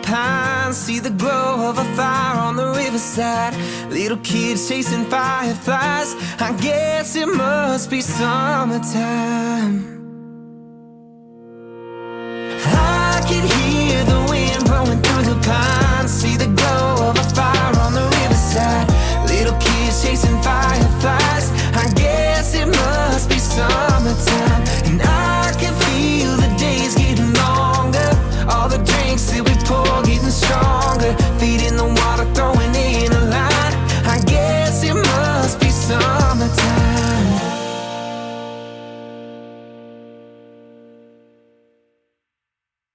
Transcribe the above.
pines, see the glow of a fire on the riverside. Little kids chasing fireflies, I guess it must be summertime. I can hear the wind blowing through the pines, see the glow of a fire on the riverside. Little kids chasing fireflies, I guess it must be summertime. And I can feel the days getting longer, all the drinks that we pour getting stronger, feeding the